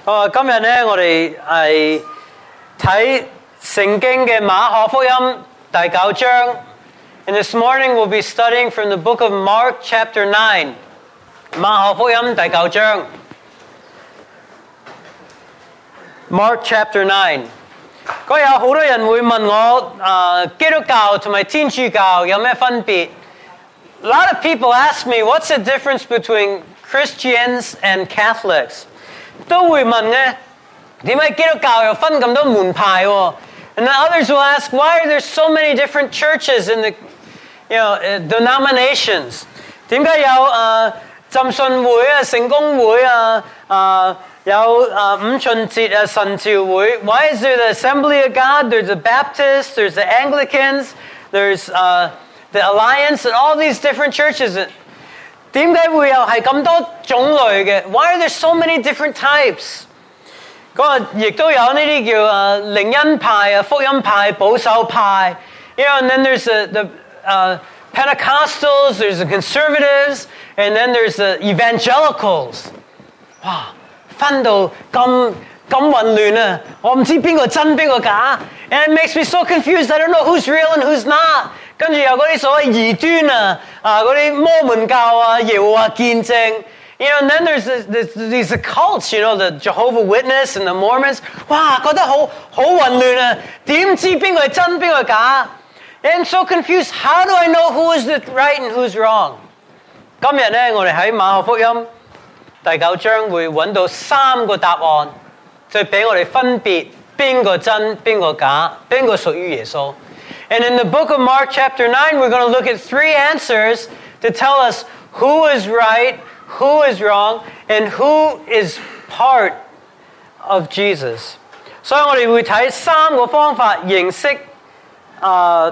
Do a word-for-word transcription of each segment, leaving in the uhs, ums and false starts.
好，今日咧我哋係睇聖經嘅馬可福音第九章。And this morning we'll be studying from the book of Mark chapter nine. 馬可福音第九章。Mark chapter nine。嗰有好多人會問我，啊，基督教同埋天主教有咩分別？ A lot of people ask me, what's the difference between Christians and Catholics? 都會問咧，點解基督教又分咁多門派喎？ And then others will ask, why are there so many different churches in the, you know, denominations? 點解有誒浸信會啊、聖公會啊、啊有誒五旬節啊、神召會 ？Why is there the Assembly of God? There's the Baptists, there's the Anglicans, there's uh, the Alliance, and all these different churches. 點解會有係咁多種類嘅 ？Why are there so many different types？ 嗰個亦都有呢啲叫誒靈恩派啊、福音派、保守派。You know, and then there's the the uh, Pentecostals, there's the conservatives, and then there's the evangelicals. 哇，分到咁咁混亂啊！我唔知邊個真邊個假 ，and it makes me so confused. I don't know who's real and who's not. 跟住有嗰啲所謂異端啊，啊嗰啲摩門教啊、耶和華見證 ，you know, and then there's this, this, these cults, you know, the Jehovah Witness and the Mormons， 哇，覺得好好混亂啊！點知邊個係真邊個係假 ？I'm so confused. How do I know who is the right and who's wrong？ 今日咧，我哋喺馬可福音第九章會揾到三個答案，就俾我哋分別邊個真邊個假，邊個屬於耶穌。And in the book of Mark chapter nine, we're going to look at three answers to tell us who is right, who is wrong, and who is part of Jesus. 所以我哋會睇三個方法認識啊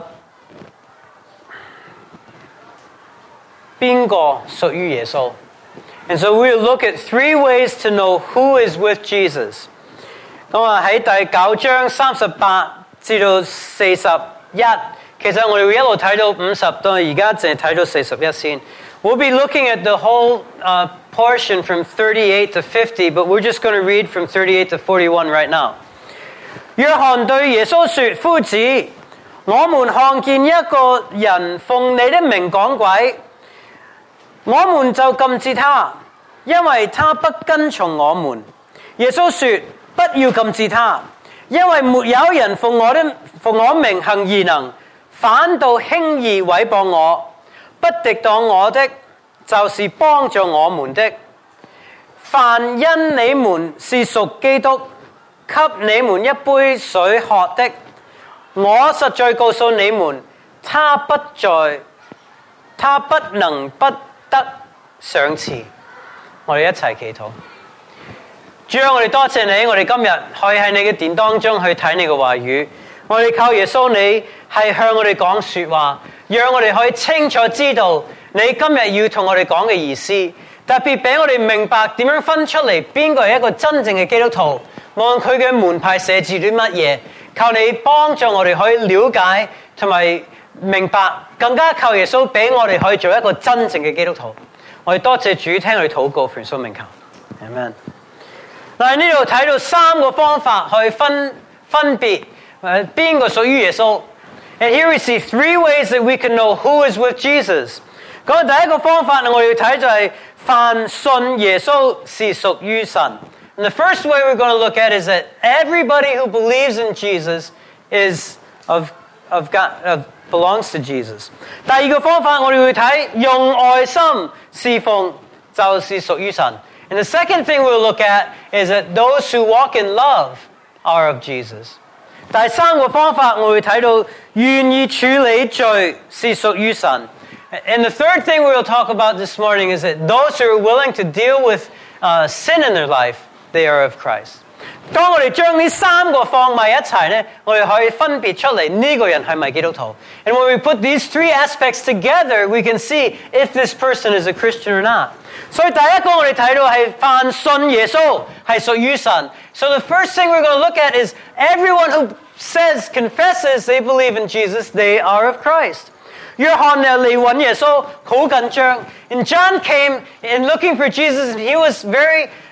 邊個屬於耶穌。And so we'll look at three ways to know who is with Jesus. 咁啊喺第九章三十八至到四十。一，其實我哋會一路睇到五十，到而家淨係睇到四十一先。We'll be looking at the whole uh, portion from thirty-eight to fifty, but we're just going to read from thirty-eight to forty-one right now. 約翰對耶穌說：夫子，我們看見一個人奉你的名趕鬼，我們就禁止他，因為他不跟從我們。耶穌說：不要禁止他。因為沒有人奉我的奉我名行異能，反倒輕易毀謗我，不敵擋我的，就是幫助我們的。凡因你們是屬基督，給你們一杯水喝的，我實在告訴你們，他不在，他不能不得賞賜。我哋一齊祈禱。主啊，我哋多謝你，我哋今日可以喺你嘅殿當中去睇你嘅話語。我哋靠耶穌，你係向我哋講說話，讓我哋可以清楚知道你今日要同我哋講嘅意思。特別俾我哋明白點樣分出嚟邊個係一個真正嘅基督徒，無論佢嘅門派寫住啲乜嘢。靠你幫助我哋可以了解同埋明白，更加靠耶穌俾我哋可以做一個真正嘅基督徒。我哋多謝主，聽我哋禱告，奉耶穌名求 ，Amen。嗱，喺呢度睇到三個方法去分分別誒邊個屬於耶穌。And here we see three ways that we can know who is with Jesus。咁第一個方法我哋要睇就係凡信耶穌是屬於神。And the first way we're going to look at is that everybody who believes in Jesus is of of God of belongs to Jesus。第二個方法我哋會睇用愛心侍奉就是屬於神。And the second thing we'll look at is that those who walk in love are of Jesus. 第三個方法我會睇到願意處理罪是屬於神。And the third thing we'll talk about this morning is that those who are willing to deal with uh, sin in their life, they are of Christ. 當我哋將呢三個放埋一齊咧，我哋可以分別出嚟呢個人係咪基督徒。And when we put these three aspects together, we can see if this person is a Christian or not. 所以第一個我哋睇到係凡信耶穌係屬於神。So the first thing we're going to look at is everyone who says, confesses they believe in Jesus, they are of Christ. 約翰嚟揾耶穌好緊張。And John came in looking for Jesus, and he was very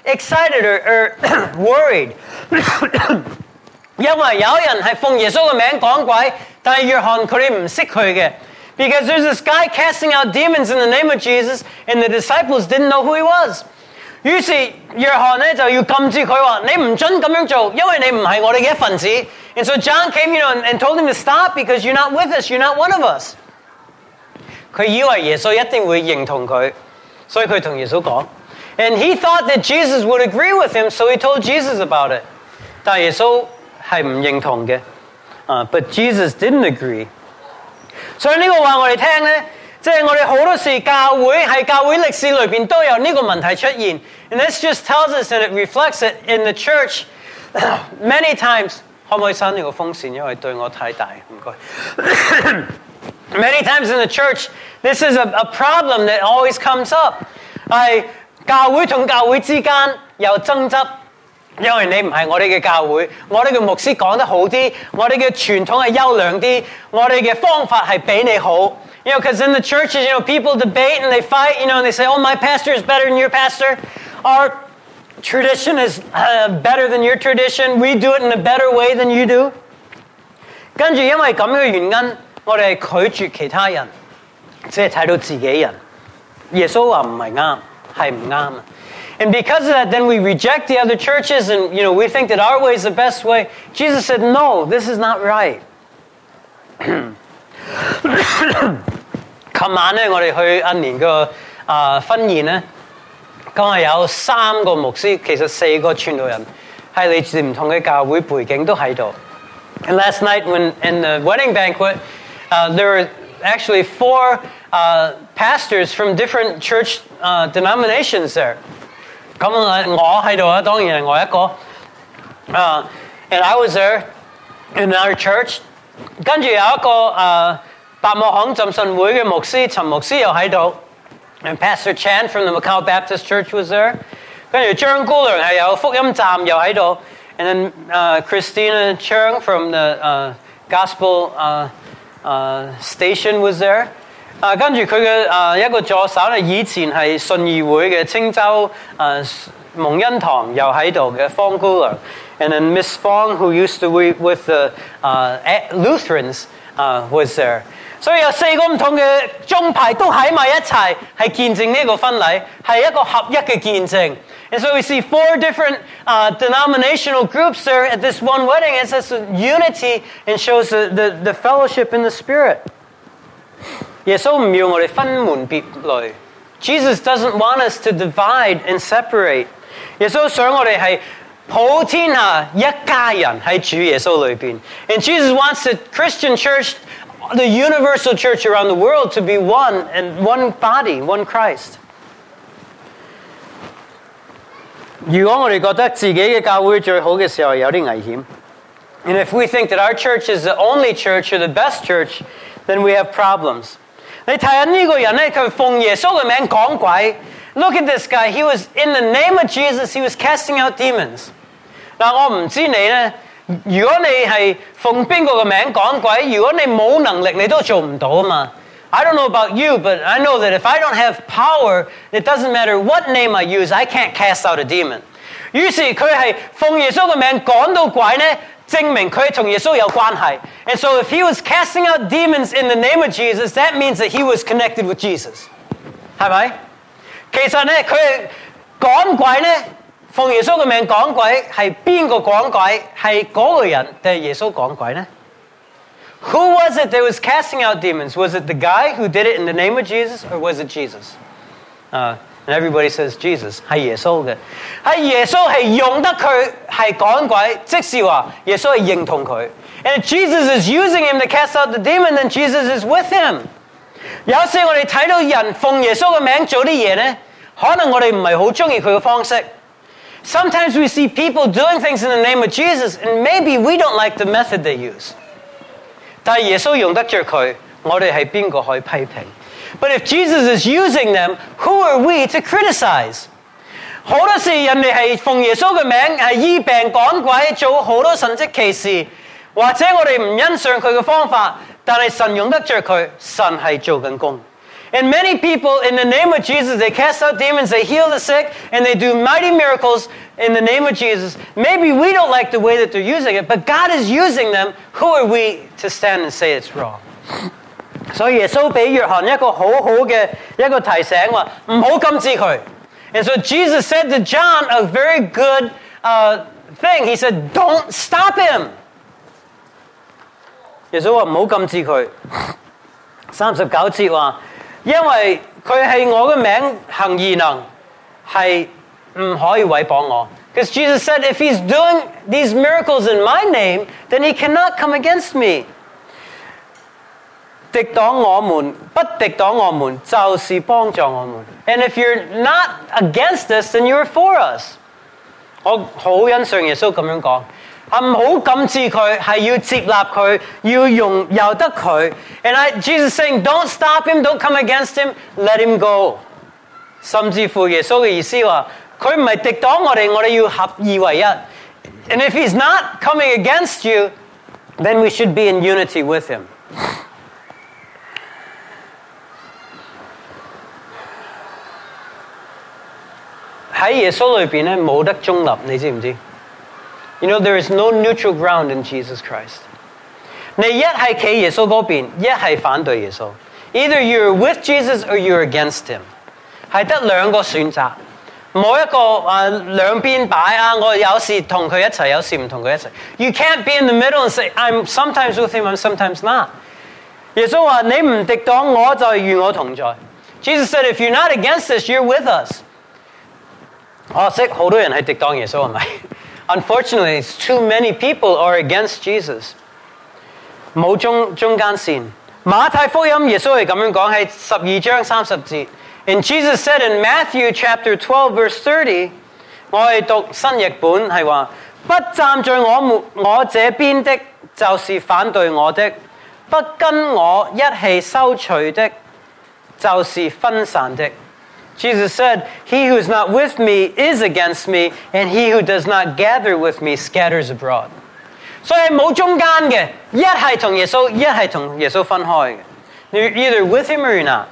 excited or, or worried. 因為有人係奉耶穌嘅名講鬼，但係約翰佢哋唔識佢嘅。Because there's this guy casting out demons in the name of Jesus, and the disciples didn't know who he was. 於是約翰咧就要禁止佢話：你唔准咁樣做，因為你唔係我哋嘅一份子。And so John came, you know, and, and told him to stop because you're not with us, you're not one of us. 佢以為耶穌一定會認同佢，所以佢同耶穌講。And he thought that Jesus would agree with him, so he told Jesus about it. 但係耶穌係唔認同嘅。Uh, but Jesus didn't agree. 所以呢個話我哋聽咧，即係我哋好多時教會喺教會歷史裏邊都有呢個問題出現。And this just tells us that it reflects it in the church many times. 可唔可以閂呢個風扇？因為對我太大，唔該。Many times in the church, this is a, a problem that always comes up. 係教會同教會之間有爭執。因為你唔係我哋嘅教會，我哋嘅牧師講得好啲，我哋嘅傳統係優良啲，我哋嘅方法係比你好。You know, because in the churches, you know, people debate and they fight, you know, and they say, oh, my pastor is better than your pastor. Our tradition is uh, better than your tradition. We do it in a better way than you do. 跟住因為咁嘅原因，我哋係拒絕其他人，即係睇到自己人。耶穌話唔係啱，係唔啱。And because of that, then we reject the other churches and, you know, we think that our way is the best way. Jesus said, no, this is not right. 琴晚咧，我哋去一年嘅啊婚宴咧，咁係有三個牧師，其實四個傳道人係嚟自唔同嘅教會背景都喺度。And last night, when in the wedding banquet, uh, there were actually four uh, pastors from different church uh, denominations there. 咁我喺度啊，當然係我一個。Uh, and I was there in our church. 跟住有一個誒白木行浸信會嘅牧師陳牧師又喺度。And Pastor Chan from the Macau Baptist Church was there. 跟住張姑娘係有福音站又喺度。And then uh, Christina Chung from the uh, Gospel uh, uh, Station was there. 啊，跟住佢嘅啊一個助手咧，以前係信義會嘅青州啊蒙恩堂又喺度嘅方姑娘 ，and then Miss Fong who used to be with the uh, Lutherans uh, was there。所以有四個唔同嘅宗派都喺埋一齊，係見證呢個婚禮，係一個合一嘅見證。And so we see four different uh, denominational groups there at this one wedding. It says unity and shows the, the, the fellowship in the Spirit. 耶穌唔要我哋分門別類。Jesus doesn't want us to divide and separate. 耶穌想我哋係普天下一家人喺主耶穌裏邊。And Jesus wants the Christian church, the universal church around the world, to be one and one body, one Christ. 如果我哋覺得自己嘅教會最好嘅時候，有啲危險。And if we think that our church is the only church or the best church, then we have problems. 你睇下呢個人咧，佢奉耶穌嘅名講鬼。Look at this guy. He was in the name of Jesus. He was casting out demons. 嗱，我唔知你咧，如果你係奉邊個嘅名講鬼，如果你冇能力，你都做唔到啊嘛。I don't know about you, but I know that if I don't have power, it doesn't matter what name I use, I can't cast out a demon. 於是佢係奉耶穌嘅名趕到鬼咧。證明佢同耶穌有關係。And so if he was casting out demons in the name of Jesus, that means that he was connected with Jesus. 係咪？其實咧，佢趕鬼咧，奉耶穌嘅名趕鬼，係邊個趕鬼？係嗰個人定係耶穌趕鬼咧？ Who was it that was casting out demons? Was it the guy who did it in the name of Jesus, or was it Jesus? Uh, And everybody says Jesus 係耶穌嘅，係耶穌係用得佢係趕鬼，即是話耶穌係認同佢。And if Jesus is using him to cast out the demon, then Jesus is with him. 有時我哋睇到人奉耶穌嘅名做啲嘢咧，可能我哋唔係好中意佢嘅方式。Sometimes we see people doing things in the name of Jesus, and maybe we don't like the method they use. 但係耶穌用得着佢，我哋係邊個可以批評？ But if Jesus is using them, who are we to criticize? 好多時人哋係奉耶穌嘅名係醫病趕鬼，做好多神蹟奇事，或者我哋唔欣賞佢嘅方法，但係神用得着佢，神係做緊工。 And many people, in the name of Jesus, they cast out demons, they heal the sick, and they do mighty miracles in the name of Jesus. Maybe we don't like the way that they're using it, but God is using them. Who are we to stand and say it's wrong? 所以耶穌俾約翰一個好好嘅一個提醒話，唔好禁止佢。And so Jesus said to John a very good uh, thing. He said, "Don't stop him." 耶穌話唔好禁止佢。三十九節話，因為佢係我嘅名行異能，係唔可以毀謗我。Because Jesus said, if he's doing these miracles in my name, then he cannot come against me. 敵擋我們，不敵擋我們，就是幫助我們。And if you're not against us, then you're for us. 我好欣賞耶穌咁樣講。唔好禁止佢，係要接納佢，要用由得佢。And I, Jesus saying, don't stop him, don't come against him, let him go. 甚至乎耶穌嘅意思話，佢唔係敵擋我哋，我哋要合二為一。And if he's not coming against you, then we should be in unity with him. 喺耶穌裏邊咧，冇得中立，你知唔知？ You know, there is no neutral ground in Jesus Christ. 你一係企耶穌嗰邊，一係反對耶穌。Either you're with Jesus or you're against him. 係得兩個選擇，冇一個啊兩邊擺啊，我有時同佢一齊，有時唔同佢一齊。You can't be in the middle and say, I'm sometimes with him, I'm sometimes not. 耶穌話：你唔敵擋我，就係與我同在。Jesus said, if you're not against us, you're with us. 可惜好多人係敵擋耶穌，係咪？ Unfortunately, too many people are against Jesus. 冇中中間線。馬太福音耶穌係咁樣講，係十二章三十節。And Jesus said in Matthew chapter twelve verse thirty, 我係讀新譯本係話，不站在我們我這邊的，就是反對我的；不跟我一起收取的，就是分散的。Jesus said, he who is not with me is against me, and he who does not gather with me scatters abroad. 所以冇中間嘅，一係同耶穌，一係同耶穌分開嘅。You're either with him or you're not.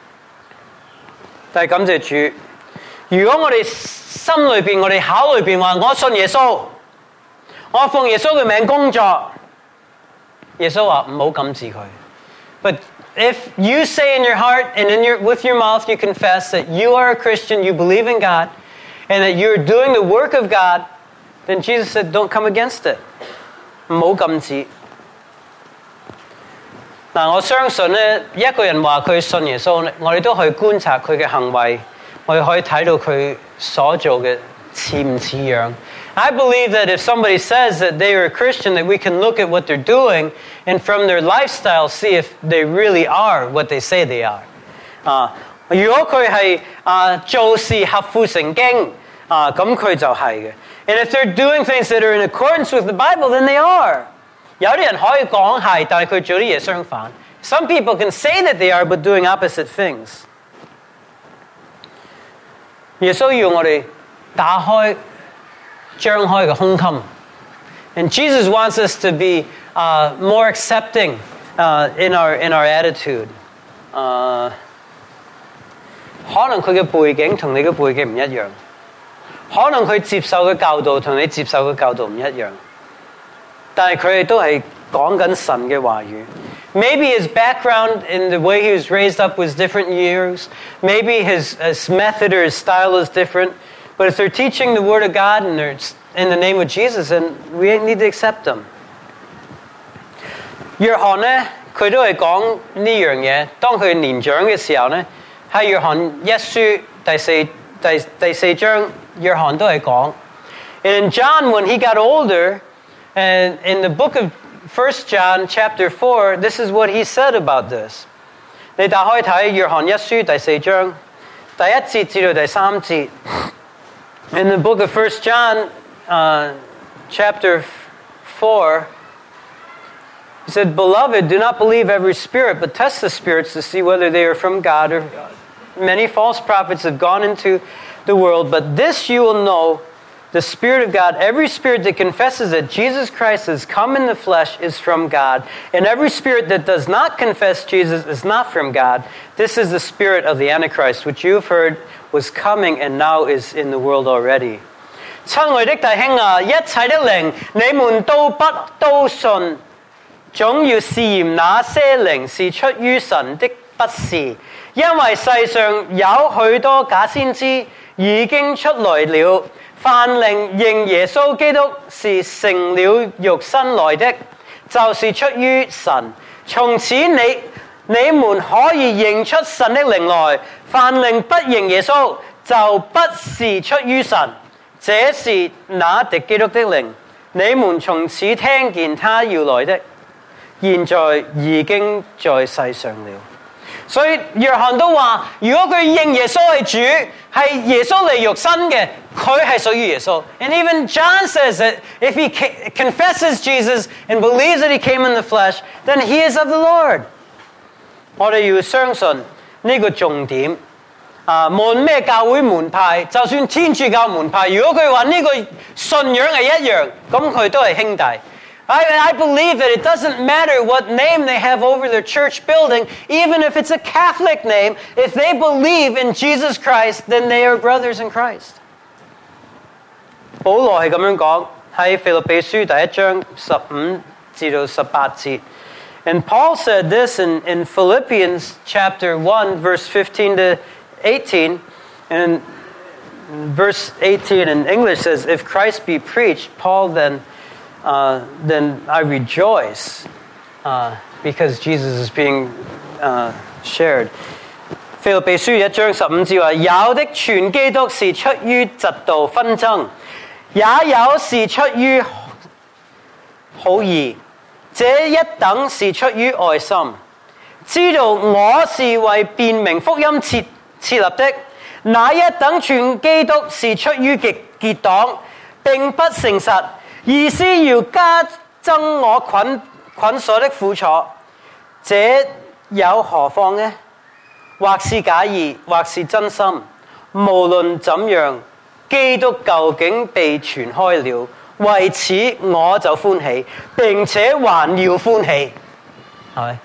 但係感謝主，如果我哋心裏邊，我哋口裏邊話我信耶穌，我奉耶穌嘅名工作，耶穌話唔好禁止佢。But if you say in your heart and in your, with your mouth you confess that you are a Christian, you believe in God, and that you're doing the work of God, then Jesus said, don't come against it. 唔好禁止。嗱，我相信咧，一個人話佢信耶穌咧，我哋都可以觀察佢嘅行為，我哋可以睇到佢所做嘅似唔似樣。I believe that if somebody says that they are a Christian, that we can look at what they're doing and from their lifestyle see if they really are what they say they are. 啊，如果佢係啊做事合乎聖經啊，咁佢就係嘅。And if they're doing things that are in accordance with the Bible, then they are. 有啲人可以講係，但係佢做啲嘢相反。Some people can say that they are, but doing opposite things. 耶穌要我哋打開、張開嘅胸襟。And Jesus wants us to be uh, more accepting uh, in our in our attitude. Uh, 可能佢嘅背景同你嘅背景唔一樣，可能佢接受嘅教導同你接受嘅教導唔一樣，但係佢哋都係講緊神嘅話語。Maybe his background in the way he was raised up was different years. Maybe his, his method or his style is different. But if they're teaching the Word of God and they're in the name of Jesus, then we need to accept them. 約翰呢，佢都係講呢樣嘢。當佢年長嘅時候呢，喺約翰一書第四第第四章，約翰都係講。And in John, when he got older, and in the book of First John chapter four, this is what he said about this. 你打開睇約翰一書第四章第一節至到第三節。In the book of First John uh, chapter four, he said, "Beloved, do not believe every spirit, but test the spirits to see whether they are from God. Or many false prophets have gone into the world, but this you will know the Spirit of God. Every spirit that confesses that Jesus Christ has come in the flesh is from God. And every spirit that does not confess Jesus is not from God. This is the spirit of the Antichrist, which you have heard was coming and now is in the world already. 親愛的弟兄啊，一切的靈，你們都不都信，總要試驗那些靈是出於神的，不是，因為世上有許多假先知已經出來了。凡靈認耶穌基督是成了肉身來的，就是出於神。從此你你們可以認出神的靈來。凡靈不認耶穌，就不是出於神。這是那敵基督的靈，你們從此聽見他要來的，現在已經在世上了。所以約翰都話，如果佢認耶穌係主，係耶穌嚟肉身嘅，佢係屬於耶穌。And even John says that if he confesses Jesus and believes that he came in the flesh, then he is of the Lord. 我哋要相信呢個重點。啊，無論咩教會門派，就算天主教門派，如果佢話呢個信仰係一樣，咁佢都係兄弟。I, I believe that it doesn't matter what name they have over their church building, even if it's a Catholic name, if they believe in Jesus Christ, then they are brothers in Christ. 保羅係咁樣講，喺腓立比書第一章十五至到十八節。And Paul said this in, in Philippians chapter one, verse fifteen to eighteen, and verse eighteen in English says, if Christ be preached, Paul then uh, then I rejoice uh, because Jesus is being uh, shared. 腓立比書一章十五節話，有的傳基督是出於嫉妒紛爭，也有是出於好意，這一等是出於愛心，知道我是為辨明福音設設立的，那一等傳基督是出於結結黨，並不誠實，意思要加增我捆捆鎖的苦楚，這有何況呢？或是假意，或是真心，無論怎樣，基督究竟被傳開了，為此我就歡喜，並且還要歡喜，係咪？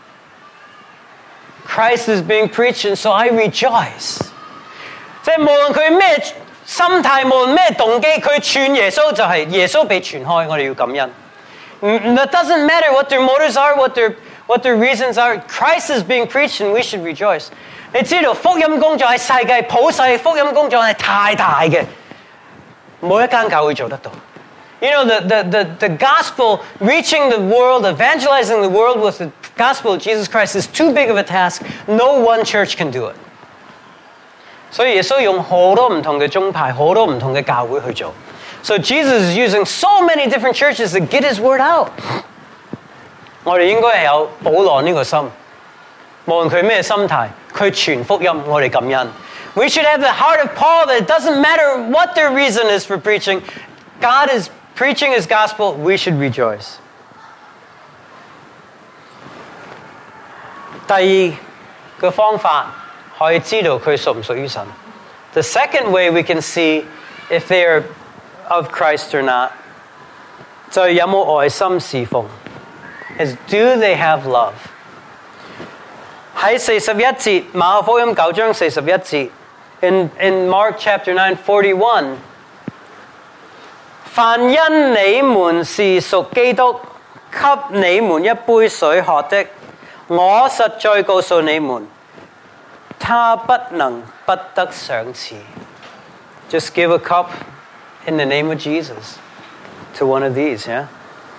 Christ is being preached, and so I rejoice. 即係無論佢咩心態，無論咩動機，佢傳耶穌就係耶穌被傳開，我哋要感恩。It doesn't matter what their motives are, what their what their reasons are. Christ is being preached, and we should rejoice. 你知道福音工作喺世界普世福音工作係太大嘅，冇一間教會做得到。You know, the, the, the, the gospel, reaching the world, evangelizing the world with the gospel of Jesus Christ is too big of a task. No one church can do it. 所以耶穌用好多唔同嘅宗派，好多唔同嘅教會去做。So Jesus is using so many different churches to get his word out. 我哋應該係有保羅呢個心，無論佢咩心態，佢傳福音，我哋感恩。We should have the heart of Paul that it doesn't matter what their reason is for preaching. God is preaching his gospel, we should rejoice. 第二個方法可以知道佢屬唔屬於神。The second way we can see if they are of Christ or not, 就係有冇愛心侍奉。Is do they have love? 喺四十一節，馬可福音九章四十一節 in, in Mark chapter nine, forty-one, 凡因你們是屬基督，給你們一杯水喝的，我實在告訴你們，他不能不得賞賜。Just give a cup in the name of Jesus to one of these, yeah?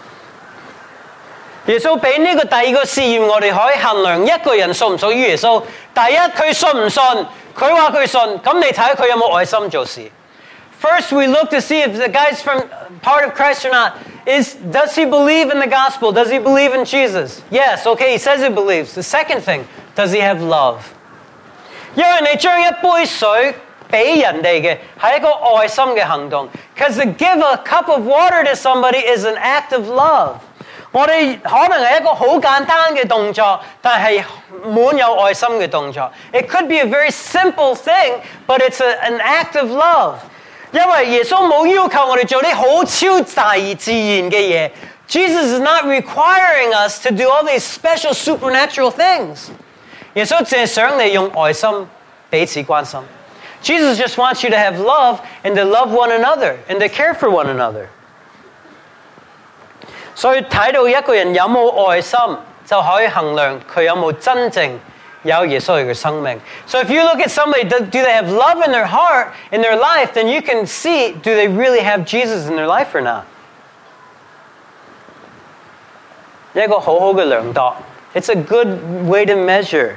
耶穌俾呢個第二個試驗，我哋可以衡量一個人屬唔屬於耶穌。第一，佢信唔信？佢話佢信，咁你睇下佢有冇愛心做事。First, we look to see if the guy's from part of Christ or not. Is does he believe in the gospel? Does he believe in Jesus? Yes, okay, he says he believes. The second thing, does he have love? 因為你將一杯水俾人哋嘅係一個愛心嘅行動。Because to give a cup of water to somebody is an act of love. 我哋可能係一個好簡單嘅動作，但係滿有愛心嘅動作。It could be a very simple thing, but it's a, an act of love. 因為耶穌冇要求我哋做啲好超大自然嘅嘢。Jesus is not requiring us to do all these special supernatural things. 耶穌淨係想你用愛心彼此關心。Jesus just wants you to have love and to love one another and to care for one another. 所以睇到一個人有冇愛心，就可以衡量佢有冇真正有耶穌嘅生命。So if you look at somebody, do, do they have love in their heart, in their life, then you can see, do they really have Jesus in their life or not? 一個好好嘅量度。It's a good way to measure.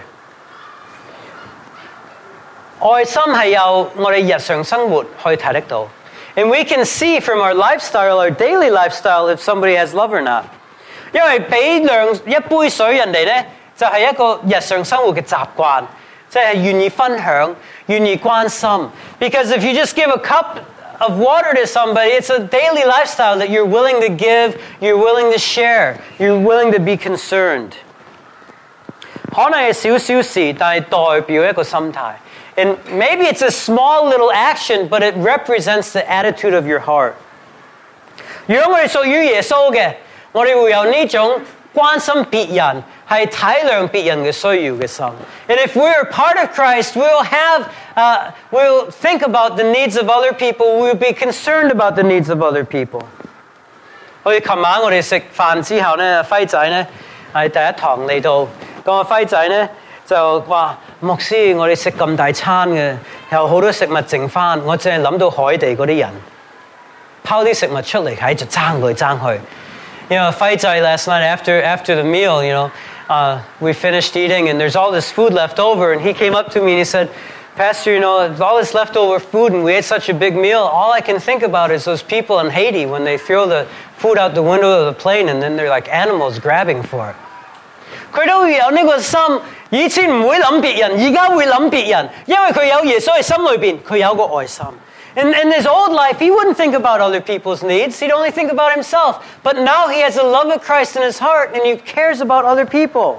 愛心係由我哋日常生活可以睇得到。And we can see from our lifestyle, our daily lifestyle, if somebody has love or not. 因為俾兩一杯水人哋呢，就係一個日常生活嘅習慣，即係願意分享，願意關心。Because if you just give a cup of water to somebody, it's a daily lifestyle that you're willing to give, you're willing to share, you're willing to be concerned. 可能係少少事，但係代表一個心態。And maybe it's a small little action, but it represents the attitude of your heart. 如果我哋屬於耶穌嘅，我哋會有呢種關心別人，係體諒別人嘅需要嘅心。And if we're part of Christ, we'll have, uh, we'll think about the needs of other people. We'll be concerned about the needs of other people. 好似琴晚我哋食飯之後呢，輝仔呢係第一堂嚟到，咁個輝仔呢就話：牧師，我哋食咁大餐嘅，有好多食物剩翻，我淨係諗到海地嗰啲人拋啲食物出嚟喺度爭嚟爭去。You know, Phai Chai last night after after the meal, you know, uh, we finished eating and there's all this food left over, and he came up to me and he said, Pastor, you know, all this leftover food and we ate such a big meal, all I can think about is those people in Haiti when they throw the food out the window of the plane and then they're like animals grabbing for it. 佢都會有呢個心，以前唔會諗別人，而家會諗別人，因為佢有耶穌喺心裏邊，佢有個愛心。In, in his old life, he wouldn't think about other people's needs. He'd only think about himself. But now he has the love of Christ in his heart, and he cares about other people.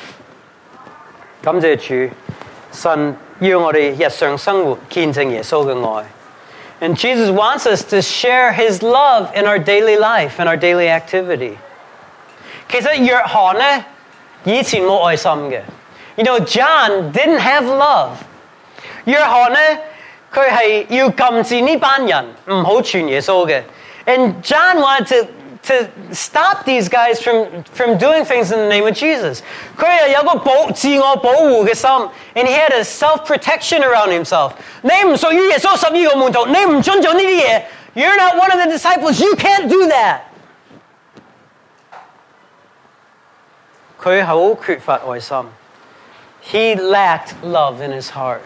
感謝主，神要我哋日常生活見證耶穌嘅愛。And Jesus wants us to share his love in our daily life, in our daily activity. 其實約翰呢，以前冇愛心嘅。You know, John didn't have love. 約翰呢，佢係要禁止呢班人唔好傳耶穌嘅。And John wanted to, to stop these guys from, from doing things in the name of Jesus. 佢係有個保自我保護嘅心 and he had a self-protection around himself. 你唔屬於耶穌十二個門徒，你唔遵做呢啲嘢。You're not one of the disciples. You can't do that. 佢好缺乏愛心。He lacked love in his heart.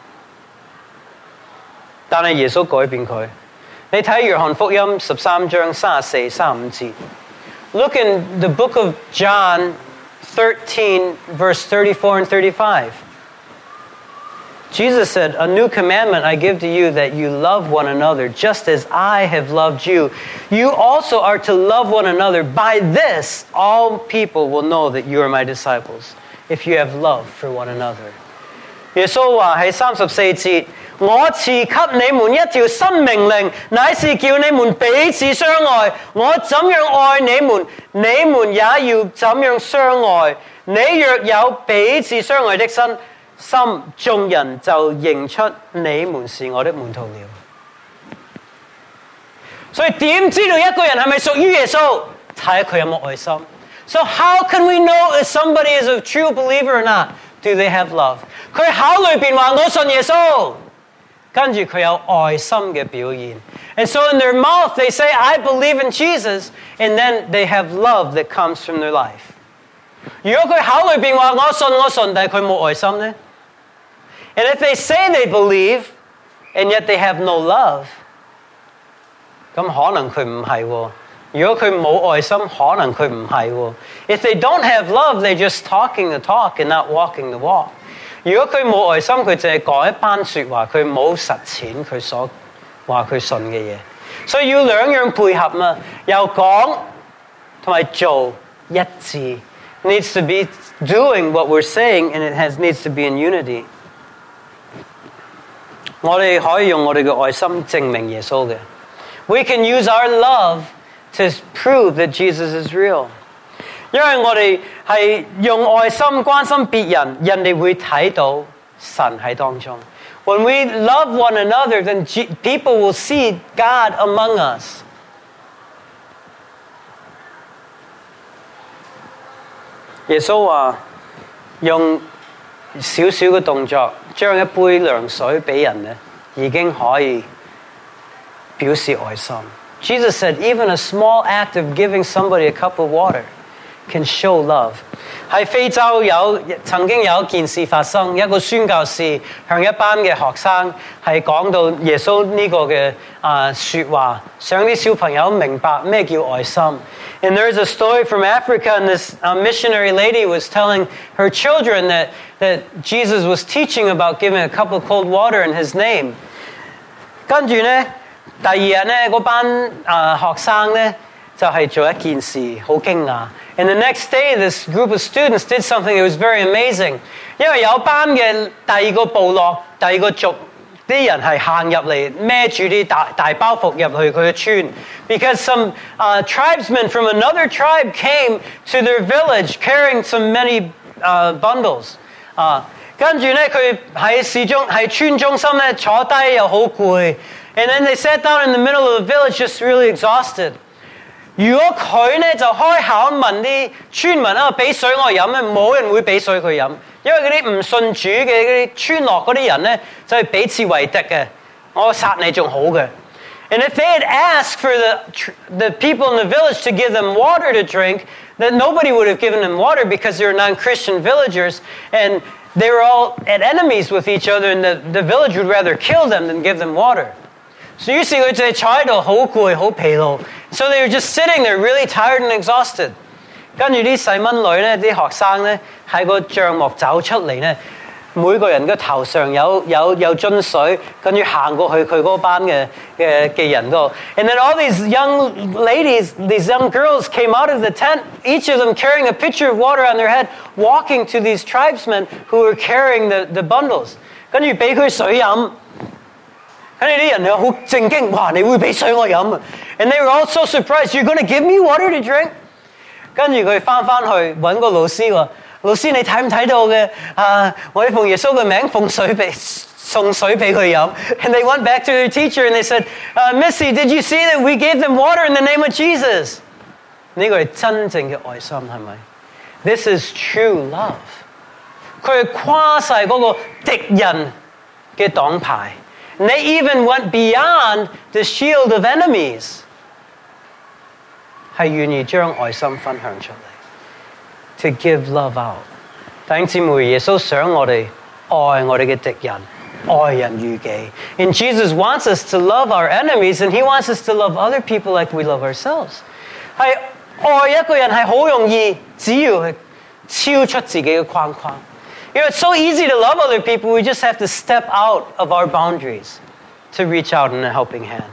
但係耶穌改變佢。你睇約翰福音十三章三十四、三十五節。Look in the book of John thirteen, verse thirty-four and thirty-five. Jesus said, "A new commandment I give to you, that you love one another, just as I have loved you. You also are to love one another. By this, all people will know that you are my disciples, if you have love for one another." 耶穌話喺三十四節，我賜給你們一條新命令，乃是叫你們彼此相愛。我怎樣愛你們，你們也要怎樣相愛。你若有彼此相愛的心，心眾人就認出你們是我的門徒了。所以點知道一個人係咪屬於耶穌？睇下佢有冇愛心。So how can we know if somebody is a true believer or not? Do they have love? 佢口裏邊話我信耶穌，跟住佢有愛心嘅表現。And so in their mouth they say, I believe in Jesus, and then they have love that comes from their life. 如果佢口裏邊話我信我信，但係佢冇愛心呢？ And if they say they believe, and yet they have no love, 咁可能佢唔係喎。如果佢冇愛心，可能佢唔係喎。If they don't have love, they're just talking the talk and not walking the walk. 如果佢冇愛心，佢淨係講一班説話，佢冇實踐佢所話佢信嘅嘢。所以要兩樣配合嘛，又講同埋做一致。Needs to be doing what we're saying, and it has needs to be in unity. 我哋可以用我哋嘅愛心證明耶穌嘅。We can use our love to prove that Jesus is real。因為我哋係用愛心關心別人，人哋會睇到神喺當中。When we love one another, then people will see God among us。耶穌話用少少嘅動作，將一杯涼水俾人咧，已經可以表示愛心。Jesus said, even a small act of giving somebody a cup of water can show love。喺非洲有曾經有一件事發生，一個宣教士向一班嘅學生係講到耶穌呢個嘅啊説話，想啲小朋友明白咩叫愛心。And there's a story from Africa, and this uh, missionary lady was telling her children that, that Jesus was teaching about giving a cup of cold water in his name。跟住呢，第二日呢，嗰班啊學生呢就係做一件事，好驚訝。And the next day, this group of students did something that was very amazing。因為有班嘅第二個部落、第二個族啲人係行入嚟，孭住啲大大包袱入去佢嘅村。Because some uh, tribesmen from another tribe came to their village carrying some many uh, bundles。啊，跟住咧佢喺市中喺村中心咧坐低又好攰。And then they sat down in the middle of the village, just really exhausted。如果佢咧就開口問啲村民啊，俾水我飲咧，冇人會俾水佢飲，因為嗰啲唔信主嘅嗰啲村落嗰啲人咧，就係彼此為敵嘅，我殺你仲好嘅。And if they had asked for the the people in the village to give them water to drink, then nobody would have given them water because they were non-Christian villagers, and they were all at enemies with each other, and the, the village would rather kill them than give them water。所以於是佢就係坐喺度好攰好疲勞 ，so they were just sitting there really tired and exhausted。跟住啲細蚊女咧，啲學生咧喺個帳幕走出嚟咧，每個人嘅頭上有有有樽水，跟住行過去佢嗰班嘅嘅嘅人度。And then all these young ladies, these young girls came out of the tent, each of them carrying a pitcher of water on their head, walking to these tribesmen who were carrying the the bundles。跟住俾佢水飲。跟住啲人又好正經，哇！你會俾水我飲啊 ？And they were all so surprised. You're going to give me water to drink？ 跟住佢翻翻去揾個老師喎，老師你睇唔睇到嘅？啊，我哋奉耶穌嘅名奉水俾送水俾佢飲。And they went back to their teacher and they said, uh, Missy, did you see that we gave them water in the name of Jesus？ 呢個係真正嘅愛心係咪 ？This is true love。佢係跨晒嗰個敵人嘅黨派。And they even went beyond the shield of enemies， 係願意將愛心分享出嚟 ，to give love out。弟兄姊妹，耶穌想我哋愛我哋嘅敵人，愛人如己。And Jesus wants us to love our enemies, and He wants us to love other people like we love ourselves。係愛一個人係好容易，只要係超出自己嘅框框。You know, it's so easy to love other people, we just have to step out of our boundaries to reach out in a helping hand.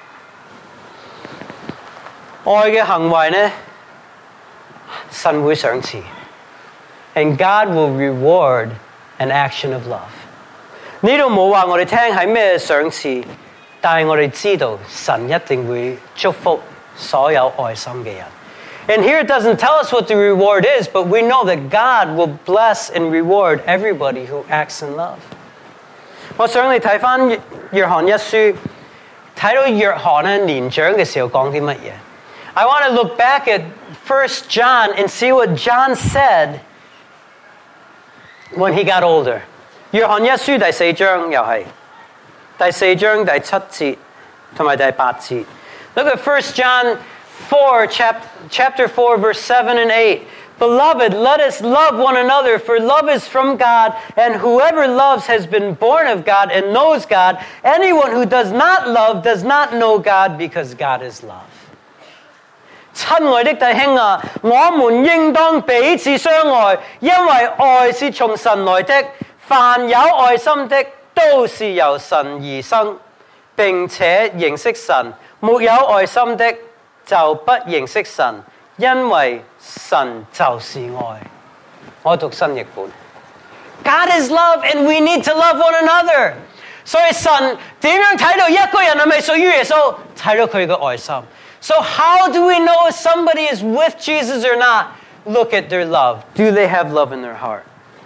愛嘅行為呢，神會賞賜 and God will reward an action of love。呢度冇話我哋聽係咩賞賜，但係我哋知道神一定會祝福所有愛心嘅人。And here it doesn't tell us what the reward is, but we know that God will bless and reward everybody who acts in love. 我想你睇返約翰一書，睇到約翰咧年長嘅時候講啲乜嘢。I want to look back at First John and see what John said when he got older. 約翰一書第四章又係第四章第七節同埋第八節。Look at First John four, chapter four, verse seven and eight. Beloved, let us love one another, for love is from God, and whoever loves has been born of God and knows God. Anyone who does not love does not know God, because God is love. 親愛的弟兄啊，我們應當彼此相愛，因為愛是從神來的。凡有愛心的，都是由神而生，並且認識神。沒有愛心的，就不認識神，因為神就是愛。我讀新譯本。God is love and we need to love one another. 所以神點樣睇到一個人係咪屬於耶穌？睇到佢嘅愛心。So how do we know if somebody is with Jesus or not? Look at their love. Do they have love in their heart?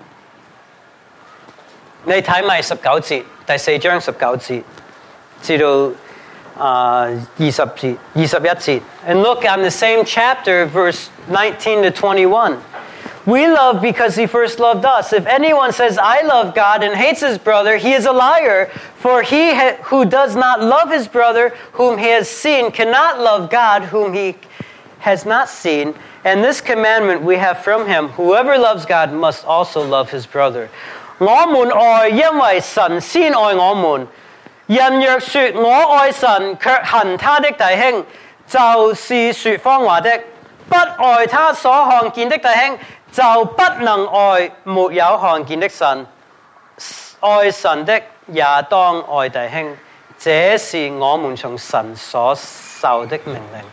你睇埋十九節，第四章十九節至到啊二十節、二十一節。And look on the same chapter, verse nineteen to twenty-one. We love because he first loved us. If anyone says, I love God and hates his brother, he is a liar. For he ha- who does not love his brother whom he has seen cannot love God whom he has not seen. And this commandment we have from him, whoever loves God must also love his brother. 我們愛，因為神先愛我們。人若說我愛神，卻恨他的弟兄，就是說謊話的。不愛他所看見的弟兄，就不能愛沒有看見的神。愛神的也當愛弟兄，這是我們從神所受的命令。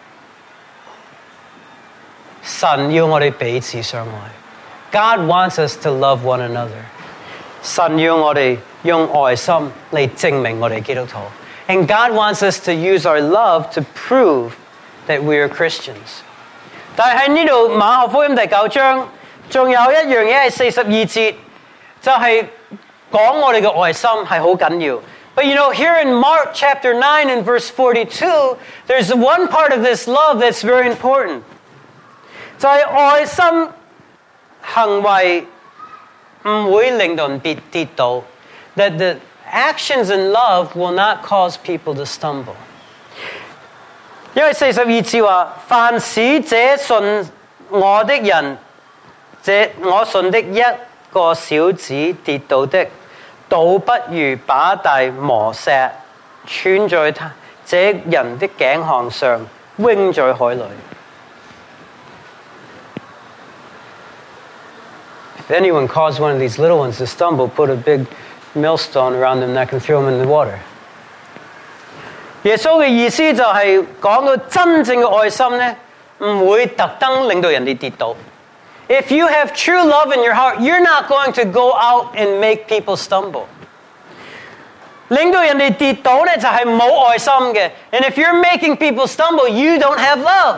神要我哋彼此相愛。God wants us to love one another. 神要我哋用愛心嚟證明我哋基督徒。And God wants us to use our love to prove that we are Christians. 但係喺呢度馬可福音第九章，仲有一樣嘢係四十二節，就係講我哋嘅愛心係好緊要。But you know, here in Mark chapter nine and verse forty-two, there's one part of this love that's very important. 就係愛心行為唔會令到人跌跌倒。That the actions in love will not cause people to stumble. 因為四十二節話，凡使這信我的人，這我信的一個小子跌倒的，倒不如把大磨石穿在他這人的頸項上，扔在海裏。If anyone caused one of these little ones to stumble, put a big millstone around their neck and throw them in the water. 耶穌嘅意思就係講到真正嘅愛心咧，唔會特登令到人哋跌倒。If you have true love in your heart, you're not going to go out and make people stumble. 令到人哋跌倒咧就係冇愛心嘅。And if you're making people stumble, you don't have love.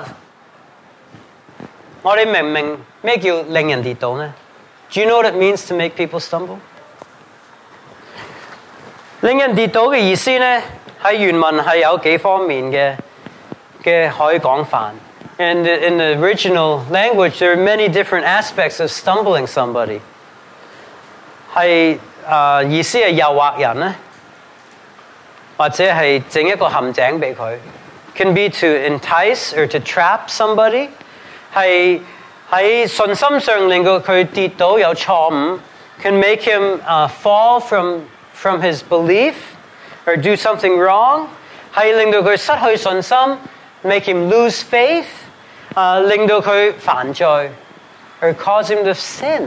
我哋明唔明咩叫令人跌倒咧？ Do you know what it means to make people stumble? 令人跌倒嘅意思咧，喺原文係有幾方面嘅嘅可以講法。And in the original language, there are many different aspects of stumbling somebody. 係啊、呃，意思係誘惑人咧，或者係整一個陷阱俾佢。Can be to entice or to trap somebody. 係喺信心上令到佢跌倒有錯誤。Can make him uh, fall from from his belief or do something wrong. 係令到佢失去信心 ，make him lose faith. 啊、uh, 令到佢犯罪 or cause him to sin.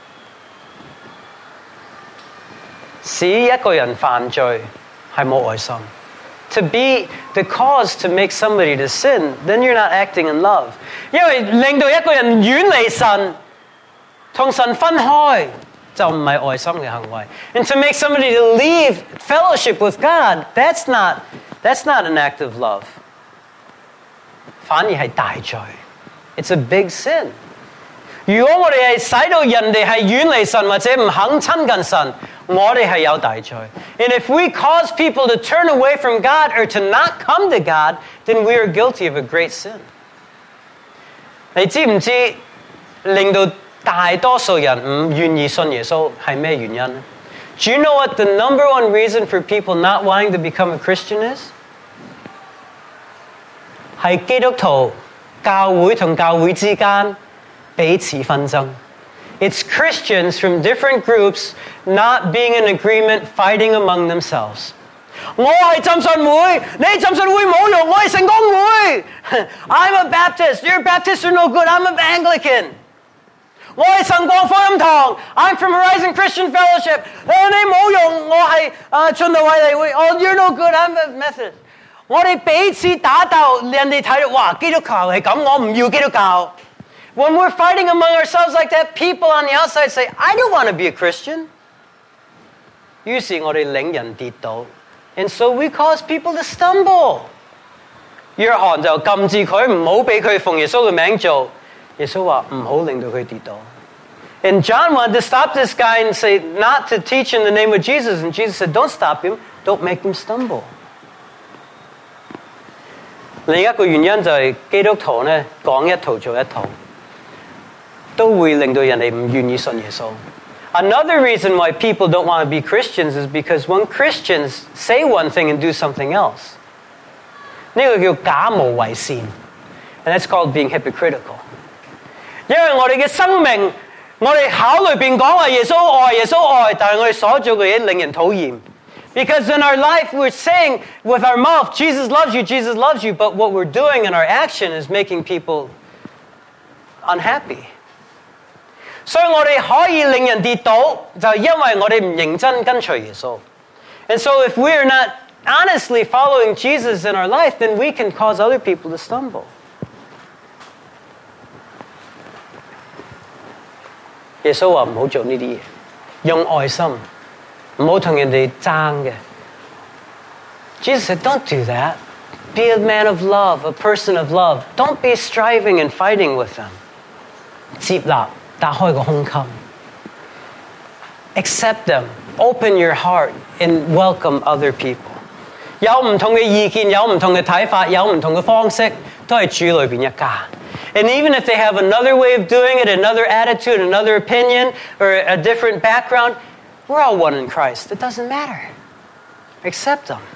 使一個人犯罪係冇愛心。To be the cause to make somebody to sin, then you're not acting in love. 因為令到一個人遠離神，同神分開，就唔係愛心嘅行為。And to make somebody to leave fellowship with God, that's not that's not an act of love. 反而係大罪。It's a big sin. 如果我哋係使到人哋係遠離神或者唔肯親近神，我哋係有大罪。And if we cause people to turn away from God or to not come to God, then we are guilty of a great sin. 你知唔知令到大多數人唔願意信耶穌係咩原因呢？ Do you know what the number one reason for people not wanting to become a Christian is? 係基督徒教會同教會之間彼此紛爭。It's Christians from different groups not being in agreement, fighting among themselves. 我係浸信會，你浸信會冇用，我係聖公會。I'm a Baptist, you're Baptist, you're no good, I'm an Anglican. 我係神光福音堂 ，I'm from Horizon Christian Fellowship。你冇用，我係啊進道衛理會。Oh, you're no good, I'm a Methodist。我哋彼此打鬥，人哋睇到哇，基督教係咁，我唔要基督教。When we're fighting among ourselves like that, people on the outside say, I don't want to be a Christian. 於是我哋領人跌倒。And so we cause people to stumble. 約翰就禁止佢唔好俾佢奉耶穌嘅名做。耶穌話唔好令到佢跌倒。And John wanted to stop this guy and say not to teach in the name of Jesus. And Jesus said, don't stop him. Don't make him stumble. 另一個原因就係基督徒呢講一套做一套，都會令到人哋唔願意信耶穌。Another reason why people don't want to be Christians is because when Christians say one thing and do something else, 呢個叫假冒為善 and that's called being hypocritical. 因為我哋嘅生命，我哋口裏邊講話耶穌愛耶穌愛，但係我哋所做嘅嘢令人討厭。Because in our life we're saying with our mouth, Jesus loves you, Jesus loves you, but what we're doing in our action is making people unhappy. 所以我哋可以令人跌倒，就係因為我哋唔認真跟隨耶穌。And so if we are not honestly following Jesus in our life, then we can cause other people to stumble. 耶穌話唔好做呢啲嘢，用愛心，唔好同人哋爭嘅。Jesus said, don't do that. Be a man of love, a person of love. Don't be striving and fighting with them. 接納，打開個胸襟。Accept them. Open your heart and welcome other people. 有唔同嘅意見，有唔同嘅睇法，有唔同嘅方式，都係主裏邊一家。And even if they have another way of doing it, another attitude, another opinion, or a different background, we're all one in Christ. It doesn't matter. Accept them.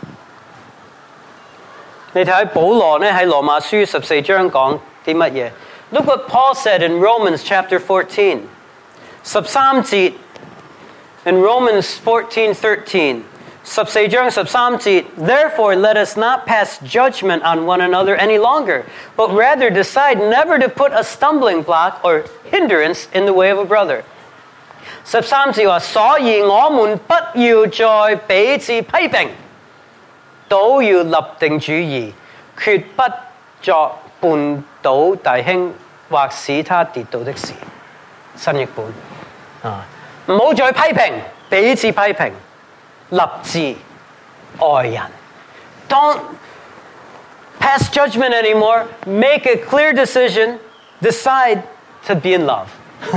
你睇保羅呢喺羅馬書十四章講啲乜嘢 Look what Paul said in Romans chapter fourteen. 十三節 in Romans fourteen thirteen. 十四章十三節 Therefore let us not pass judgment on one another any longer, but rather decide never to put a stumbling block or hindrance in the way of a brother. 十三節話所以我們不要再彼此批評，都要立定主意，決不作絆倒弟兄或使他跌倒的事。新譯本啊，唔好再批評，彼此批評。立志愛人 Don't pass judgment anymore. Make a clear decision. Decide to be in love.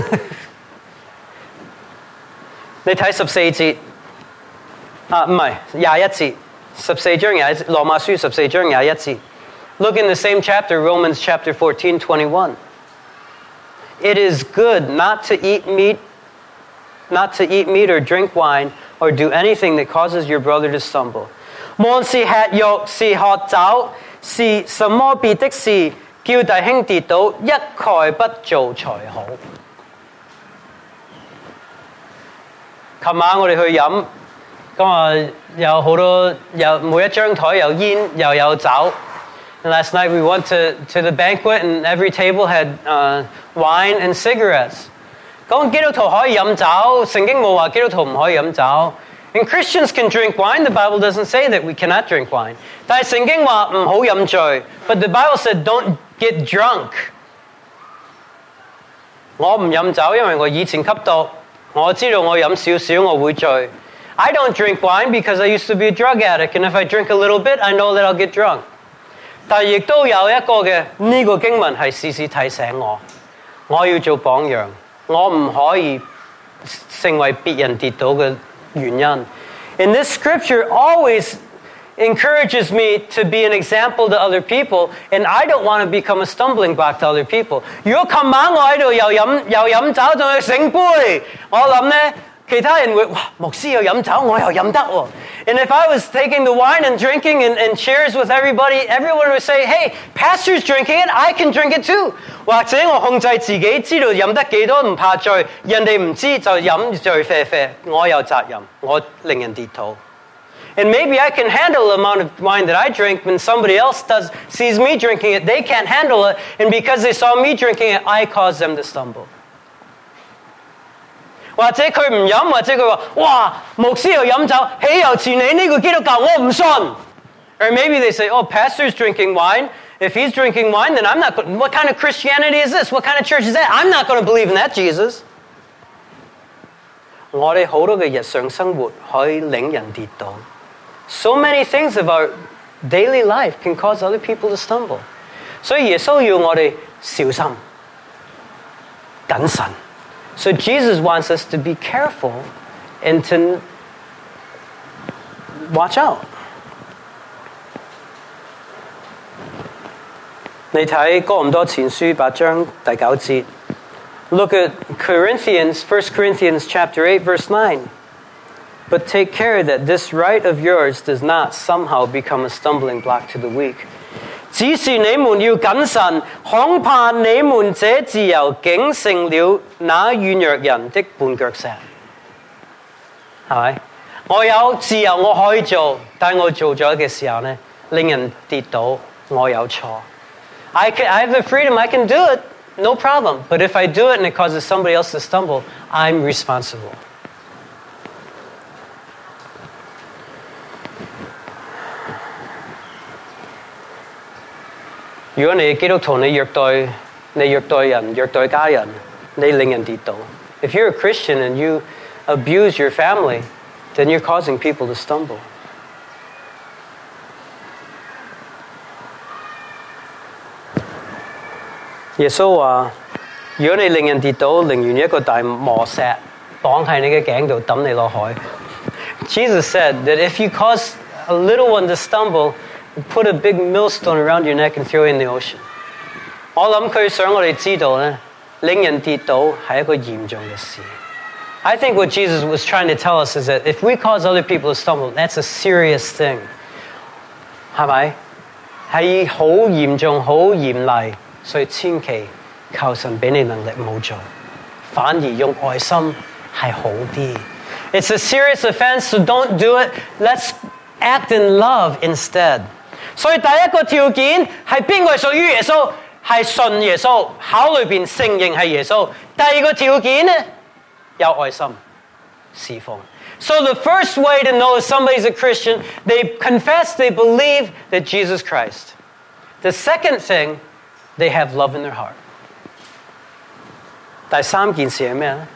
你睇十四節啊，唔係廿一節，十四章廿一節，羅馬書十四章廿一節。Look in the same chapter, Romans chapter fourteen twenty-one. It is good not to eat meat, not to eat meat or drink wine, or do anything that causes your brother to stumble. 無論是吃肉，是喝酒，是什麼別的事，叫弟兄跌倒，一概不做才好。琴晚我哋去飲，咁啊有好多有每一張台有煙又有酒。And last night we went to, to the banquet and every table had uh, wine and cigarettes. 講基督徒可以飲酒，聖經冇話基督徒唔可以飲酒。And Christians can drink wine. The Bible doesn't say that we cannot drink wine. 但係聖經話唔好飲醉。But the Bible said don't get drunk. 我唔飲酒，因為我以前吸毒，我知道我飲少少我會醉。I don't drink wine because I used to be a drug addict, and if I drink a little bit, I know that I'll get drunk. 但係亦都有一個嘅呢個經文係時時提醒我，我要做榜樣。我唔可以成為別人跌倒嘅原因。And this scripture always encourages me to be an example to other people, and I don't want to become a stumbling block to other people. 如果琴晚我喺度又飲又飲酒，仲要醒杯，我諗咧其他人會哇牧師又飲酒，我又飲得喎。And if I was taking the wine and drinking and, and cheers with everybody, everyone would say, hey, pastor's drinking it, I can drink it too. 或者我控制自己，知道飲得幾多唔怕醉，人哋唔知就飲醉啡啡，我有責任，我令人跌倒。And maybe I can handle the amount of wine that I drink when somebody else does sees me drinking it, they can't handle it, and because they saw me drinking it, I cause them to stumble. 或者佢唔飲，或者佢話：哇，牧師又飲酒，豈有此理！呢個基督教我唔信。Or maybe they say, oh, pastor's drinking wine. If he's drinking wine, then I'm not going. What kind of Christianity is this? What kind of church is that? I'm not going to believe in that Jesus. 我哋好多嘅日常生活可以令人跌倒。So many things of our daily life can cause other people to stumble. 所以耶穌要我哋小心、謹慎。So Jesus wants us to be careful and to watch out. 你睇哥林多前書八章第九節。Look at Corinthians, First Corinthians chapter eight, verse nine. But take care that this right of yours does not somehow become a stumbling block to the weak. 只是你們要謹慎，恐怕你們這自由竟成了那軟弱人的絆腳石。係咪？我有自由我可以做，但我做咗嘅時候呢，令人跌倒，我有錯。I can, I have the freedom, I can do it. No problem. But if I do it and it causes somebody else to stumble, I'm responsible. 如果你係基督徒，你虐待你虐待人、虐待家人，你令人跌倒。If you're a Christian and you abuse your family, then you're causing people to stumble. 耶穌話：如果你令人跌倒，寧願一個大磨石綁喺你嘅頸度抌你落海。Jesus said that if you cause a little one to stumble, put a big millstone around your neck and throw it in the ocean. 我諗佢想我哋知道咧，令人跌倒係一個嚴重嘅事。I think what Jesus was trying to tell us is that if we cause other people to stumble, that's a serious thing. 係咪？係好嚴重、好嚴厲。所以千祈求神俾你能力冇做，反而用愛心係好啲。It's a serious offense, so don't do it. Let's act in love instead. 所以第一個條件係邊個係屬於耶穌？係信耶穌，口裏邊承認係耶穌。第二個條件呢，有愛心，侍奉。So the first way to know if somebody's a Christian, they confess, they believe that Jesus Christ. The second thing, they have love in their heart. 第三件事係咩呢？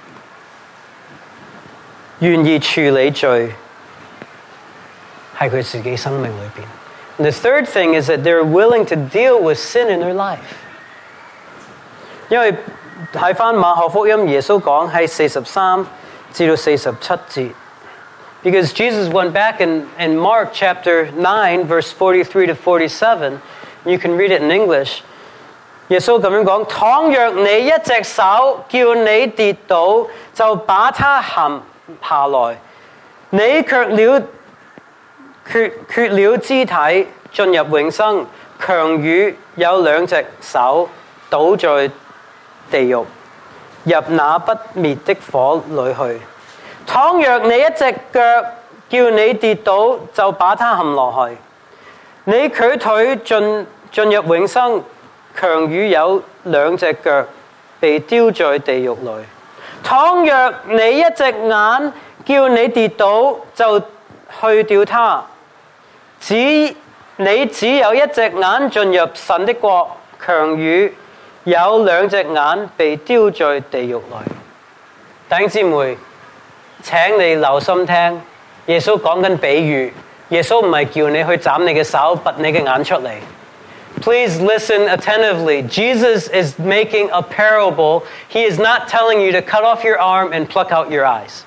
願意處理罪係佢自己生命裏邊。And the third thing is that they're willing to deal with sin in their life. 因為睇返馬可福音，耶穌講喺四十三至到四十七節。Because Jesus went back in, in Mark chapter nine, verse forty-three to forty-seven. You can read it in English. 耶穌咁樣講：倘若你一隻手叫你跌倒，就把它含下來；你卻了缺缺了肢體，進入永生，強如有兩隻手倒在地獄，入那不滅的火裏去。倘若你一隻腳叫你跌倒，就把它含落去；你瘸腿進進入永生，強如有兩隻腳被丟在地獄裏。倘若你一隻眼叫你跌倒，就去掉它；只你只有一隻眼進入神的國，強如有兩隻眼被丟在地獄裏。弟兄姊妹，請你留心聽，耶穌講緊比喻，耶穌唔係叫你去斬你嘅手，拔你嘅眼出嚟。Please listen attentively. Jesus is making a parable. He is not telling you to cut off your arm and pluck out your eyes.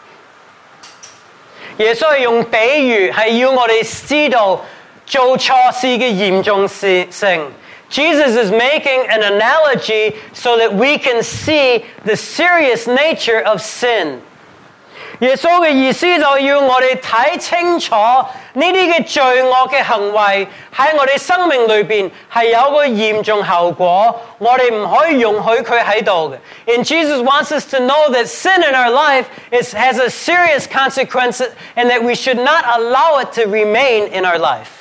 耶穌係用比喻，係要我哋知道做錯事嘅嚴重性。Jesus is making an analogy so that we can see the serious nature of sin. 耶穌嘅意思就要我哋睇清楚呢啲嘅罪惡嘅行為喺我哋生命裏邊係有個嚴重後果，我哋唔可以容許佢喺度嘅。And Jesus wants us to know that sin in our life is, has a serious consequence and that we should not allow it to remain in our life.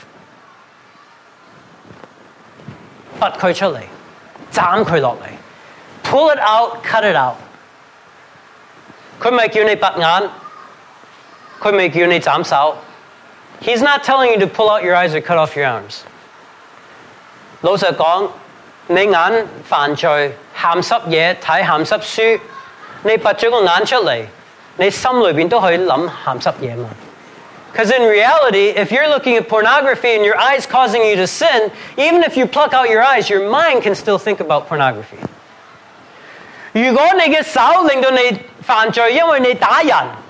拔佢出嚟，斬佢落嚟 ，pull it out, cut it out。佢咪叫你拔眼，佢咪叫你斬手。He's not telling you to pull out your eyes or cut off your arms. 老實講，你眼犯罪，鹹濕嘢睇鹹濕書，你拔咗個眼出嚟， 你心裏邊都可以諗鹹濕嘢嘛。Because in reality, if you're looking at pornography and your eyes causing you to sin, even if you pluck out your eyes, your mind can still think about pornography. 如果你嘅手令到你犯罪，因為你打人，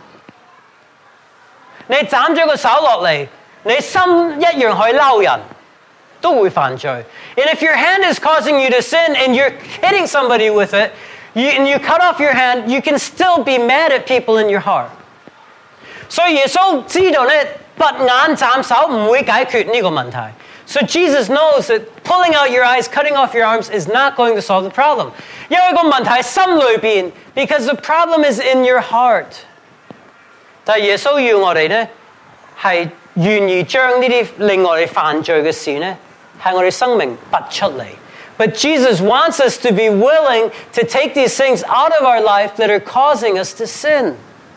你斬咗個手落嚟，你心一樣可以嬲人，都會犯罪。And if your hand is causing you to sin and you're hitting somebody with it, you, and you cut off your hand, you can still be mad at people in your heart. 所以耶穌知道咧，拔眼斬手唔會解決呢個問題。So Jesus knows that pulling out your eyes, cutting off your arms is not going to solve the problem. 因為個問題喺心裏邊 because the problem is in your heart. 但係耶穌要我哋咧，係願意將呢啲令我哋犯罪嘅事咧，喺我哋生命拔出嚟。But Jesus wants us to be willing to take these things out of our life that are causing us to sin.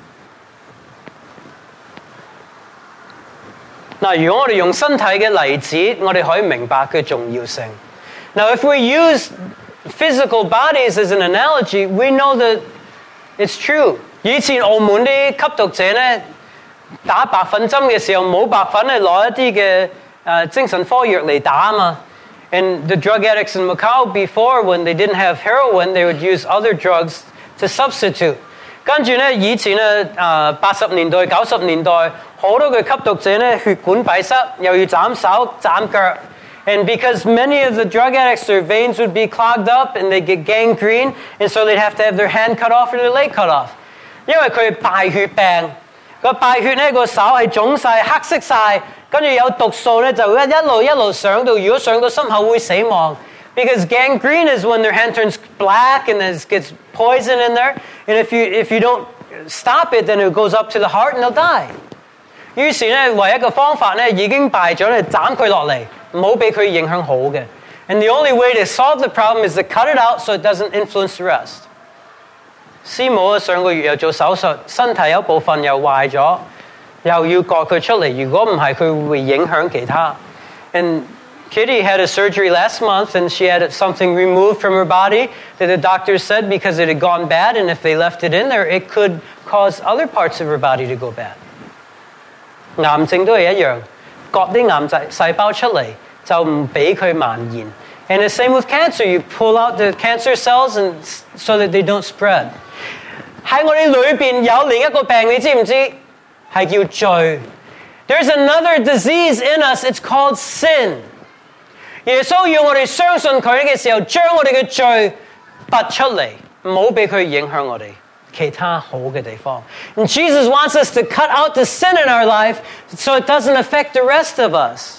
嗱，如果我哋用身體嘅例子，我哋可以明白佢重要性。Now, if we use physical bodies as an analogy, we know that it's true. 以前澳門啲吸毒者咧打白粉針嘅時候，冇白粉係攞一啲嘅誒精神科藥嚟打啊嘛。And the drug addicts in Macau before, when they didn't have heroin, they would use other drugs to substitute. 跟住咧，以前咧誒八十年代、九十年代，好多嘅吸毒者咧血管閉塞，又要斬手斬腳。And because many of the drug addicts, their veins would be clogged up and they'd get gangrene, and so they'd have to have their hand cut off or their leg cut off. 因為佢敗血病，個敗血咧個手係腫晒、黑色晒，跟住有毒素咧就一一路一路上到，如果上到心口會死亡。Because gangrene is when their hand turns black and it gets poison in there, and if you if you don't stop it, then it goes up to the heart and they'll die. 於是咧，唯一嘅方法咧已經敗咗咧，斬佢落嚟，唔好俾佢影響好嘅。And the only way to solve the problem is to cut it out so it doesn't influence the rest. 師母上個月又做手術，身體有部分又壞咗，又要割佢出嚟。如果唔係，佢會影響其他。And Kitty had a surgery last month, and she had something removed from her body that the doctors said because it had gone bad, and if they left it in there, it could cause other parts of her body to go bad. 癌症都係一樣，割啲癌細胞出嚟就唔俾佢蔓延。And the same with cancer, you pull out the cancer cells and so that they don't spread. 喺我哋裏邊有另一個病，你知唔知？係叫罪。There's another disease in us. It's called sin. 耶穌要我哋相信佢嘅時候，將我哋嘅罪拔出嚟，唔好俾佢影響我哋其他好嘅地方。And Jesus wants us to cut out the sin in our life so it doesn't affect the rest of us.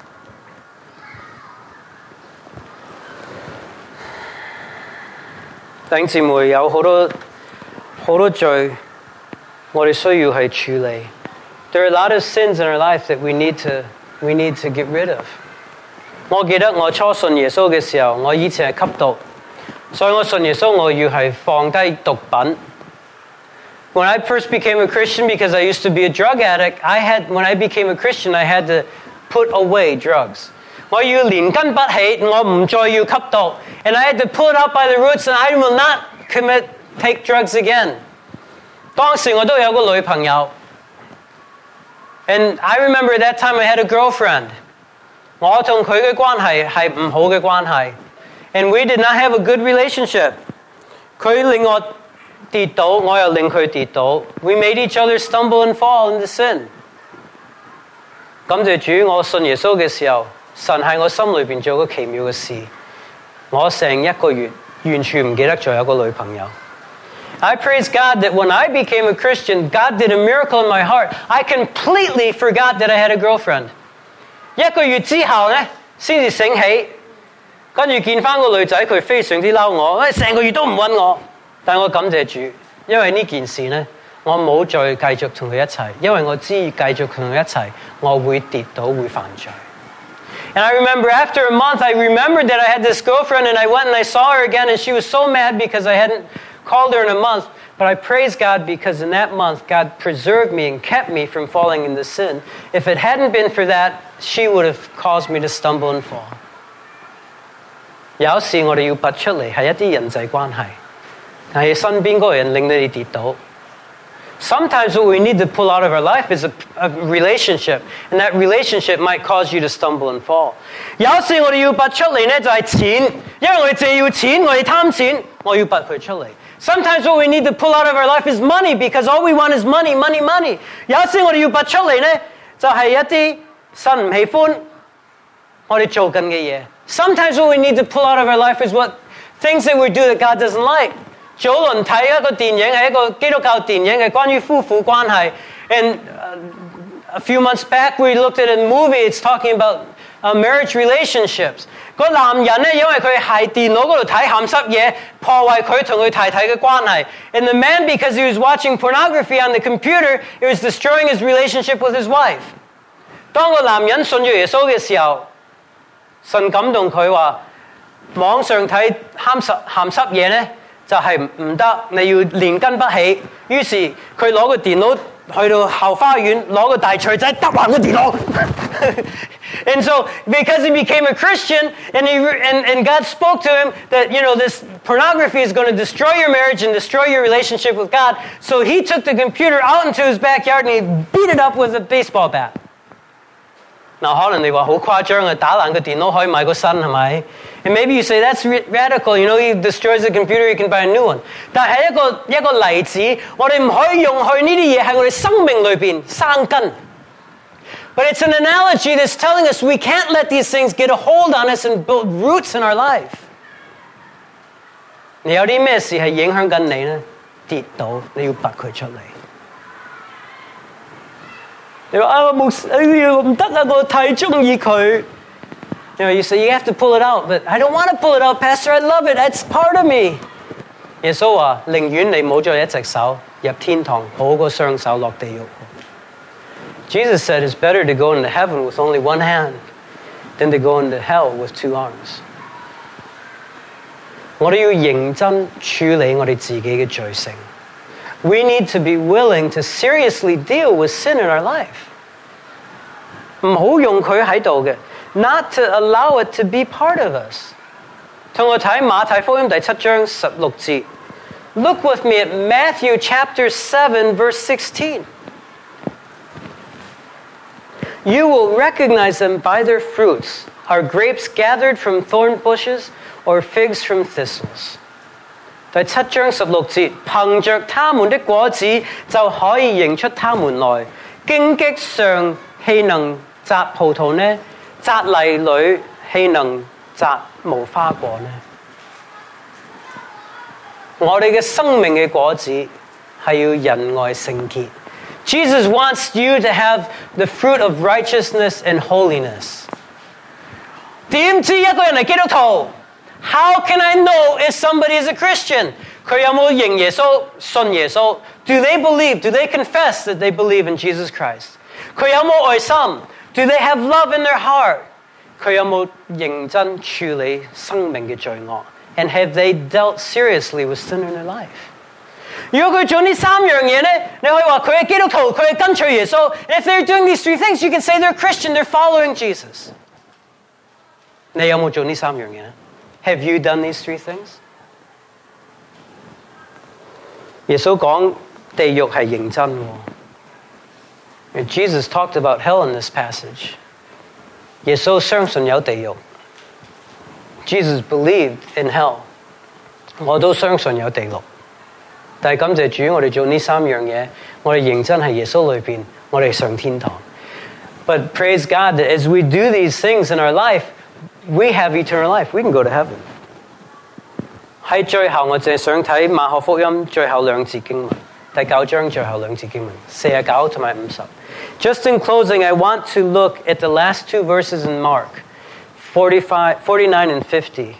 弟兄姊妹，有好多好多罪，我哋需要去處理。There are a lot of sins in our life that we need to we need to get rid of. 我記得我初信耶穌嘅時候，我以前係吸毒，所以我信耶穌我要係放低毒品。When I first became a Christian, because I used to be a drug addict, I had when I became a Christian, I had to put away drugs. 我要連根拔起，我唔再要吸毒 ，and I had to pull it out by the roots, and I will not commit take drugs again. 當時我都有個女朋友 ，and I remember that time I had a girlfriend. 我同佢嘅關係係唔好嘅關係 ，and we did not have a good relationship. 佢令我跌倒，我又令佢跌倒。We made each other stumble and fall into sin. 感謝主，我信耶穌嘅時候，神喺我心裏邊做個奇妙嘅事。我成一個月完全唔記得仲有個女朋友。I praise God that when I became a Christian, God did a miracle in my heart. I completely forgot that I had a girlfriend. 一個月之後咧，先至醒起，跟住見翻個女仔，佢非常之嬲我，誒成個月都唔揾我。但我感謝主，因為呢件事咧，我冇再繼續同佢一齊，因為我知繼續同佢一齊，我會跌倒，會犯罪。And I remember after a month, I remembered that I had this girlfriend, and I went and I saw her again, and she was so mad because I hadn't called her in a month. But I praise God because in that month, God preserved me and kept me from falling into sin. If it hadn't been for that, she would have caused me to stumble and fall. 有時我哋要拔出嚟係一啲人際關係，係身邊嗰個人令你哋跌倒。 Sometimes what we need to pull out of our life is a, a relationship, and that relationship might cause you to stumble and fall. 有時我哋要拔出嚟呢，就係錢，因為我哋淨係要錢，我哋貪錢，我要拔佢出嚟。Sometimes what we need to pull out of our life is money, because all we want is money, money, money. 有時我哋要拔出嚟呢，就係一啲神唔喜歡我哋做緊嘅嘢。Sometimes what we need to pull out of our life is what things that we do that God doesn't like. 早輪睇一個電影係一個基督教電影，係關於夫婦關係。And uh, a few months back we looked at a movie. It's talking about uh, marriage relationships. 個男人咧，因為佢喺電腦嗰度睇鹹濕嘢，破壞佢同佢太太嘅關係。And the man, because he was watching pornography on the computer, it was destroying his relationship with his wife. 當個男人信咗耶穌嘅時候，神感動佢話：網上睇鹹濕鹹濕嘢咧。就係唔得，你要連根不起。於是佢攞個電腦去到後花園，攞個大錘仔揼爛個電腦。And so, because he became a Christian, and, he, and, and God spoke to him that, you know, this pornography is going to destroy your marriage and destroy your relationship with God. So he took the computer out into his backyard and he beat it up with a baseball bat. 嗱，可能你話好誇張啊，打爛個電腦可以買個新係咪？ And maybe you say that's radical. You know, he destroys the computer, you can buy a new one. 但係一個一個例子，我哋唔可以容許呢啲嘢喺我哋生命裏邊生根。But it's an analogy that's telling us we can't let these things get a hold on us and build roots in our life. 你有啲咩事係影響緊你呢？跌倒，你要拔佢出嚟。你話啊，牧師，哎呀，唔得啊，我太中意佢。You know, you say you have to pull it out, but I don't want to pull it out, Pastor. I love it. It's part of me. 耶穌話：寧願你冇咗一隻手入天堂，好過雙手落地獄。Jesus said it's better to go into heaven with only one hand than to go into hell with two arms. 我哋要認真處理我哋自己嘅罪性。We need to be willing to seriously deal with sin in our life. 唔好用佢喺度嘅。Not to allow it to be part of us. 同我睇馬太福音第七章十六節。Look with me at Matthew chapter seven, verse sixteen. You will recognize them by their fruits. Are grapes gathered from thorn bushes or figs from thistles? 第七章十六節，憑着他們的果子就可以認出他們來。荊棘上豈能摘葡萄呢？摘泥裏豈能摘無花果呢？我哋嘅生命嘅果子係要仁愛聖潔。Jesus wants you to have the fruit of righteousness and holiness. 點知一個人係基督徒 ？How can I know if somebody is a Christian? 佢有冇認耶穌、信耶穌 ？Do they believe? Do they confess that they believe in Jesus Christ? 佢有冇愛心？ Do they have love in their heart? 佢有冇認真處理生命嘅罪惡 ？And have they dealt seriously with sin in their life? 如果佢做呢三樣嘢咧，你可以話佢係基督徒，佢係跟隨耶穌。And if they're doing these three things, you can say they're Christian, they're following Jesus. 你有冇做呢三樣嘢咧 ？Have you done these three things? 耶穌講地獄係認真喎。And Jesus talked about hell in this passage. 耶穌相信有地獄。Jesus believed in hell. 我都相信有地獄。但係感謝主，我哋做呢三樣嘢，我哋認真喺耶穌裏邊，我哋上天堂。But praise God that as we do these things in our life, we have eternal life. We can go to heaven. 喺最後，我淨係想睇馬可福音最後兩節經文，第九章最後兩節經文，四十九同埋五十。Just in closing, I want to look at the last two verses in Mark, forty-five, forty-nine and fifty.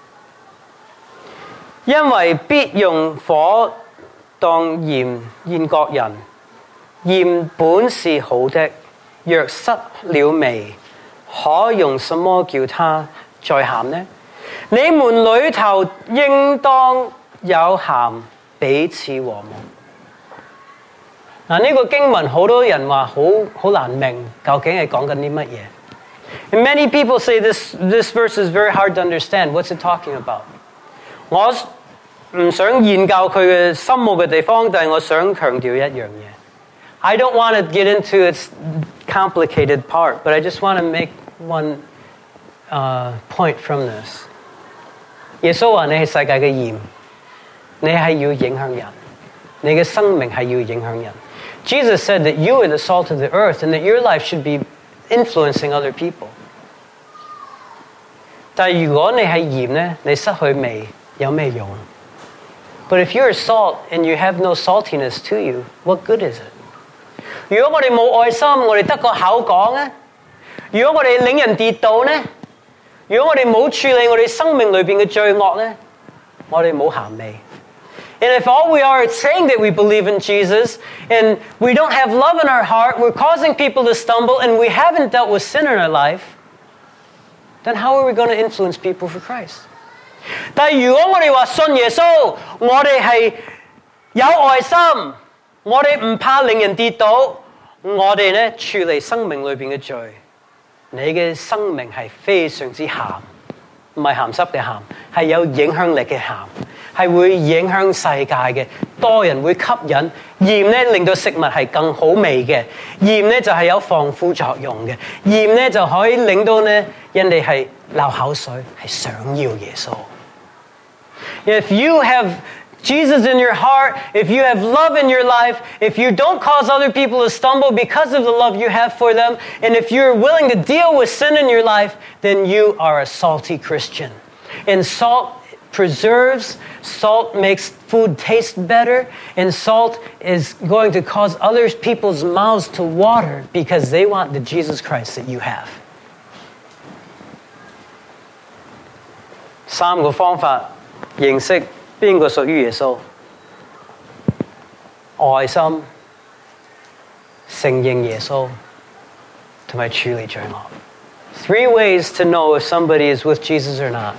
因為必用火當鹽驗各人，鹽本是好的，若失了味，可用什麼叫它再鹹呢？你們裏頭應當有鹹，彼此和睦。嗱，呢個經文好多人話好好難明，究竟係講緊啲乜嘢？ And many people say this this verse is very hard to understand. What's it talking about? 我唔想研究佢嘅深奧嘅地方，但係我想強調一樣嘢。I don't want to get into its complicated part, but I just want to make one uh, point from this. 耶穌話：你係世界嘅鹽，你係要影響人，你嘅生命係要影響人。Jesus said that you are the salt of the earth, and that your life should be influencing other people. 但係如果你係鹽咧，你失去味，有咩用？ But if you're salt and you have no saltiness to you, what good is it? 如果我哋冇愛心，我哋得個口講咧；如果我哋令人跌倒咧；如果我哋冇處理我哋生命裏邊嘅罪惡咧，我哋冇鹹味。And if all we are is saying that we believe in Jesus and we don't have love in our heart, we're causing people to stumble and we haven't dealt with sin in our life, then how are we going to influence people for Christ? 但係如果我哋話信耶穌，我哋係有愛心，我哋唔怕令人跌倒，我哋咧處理生命裏邊嘅罪，你嘅生命係非常之鹹，唔係鹹濕嘅鹹，係有影響力嘅鹹，係會影響世界嘅，多人會吸引。鹽咧令到食物係更好味嘅，鹽咧就係有防腐作用嘅，鹽咧就可以令到咧人哋係流口水，係想要耶穌。If you have Jesus in your heart, if you have love in your life, if you don't cause other people to stumble because of the love you have for them, and if you're willing to deal with sin in your life, then you are a salty Christian. And salt preserves, salt makes food taste better, and salt is going to cause other people's mouths to water because they want the Jesus Christ that you have. 三個方法認識邊個屬於耶穌：愛心、承認耶穌，同埋處理罪惡。Three ways to know if somebody is with Jesus or not.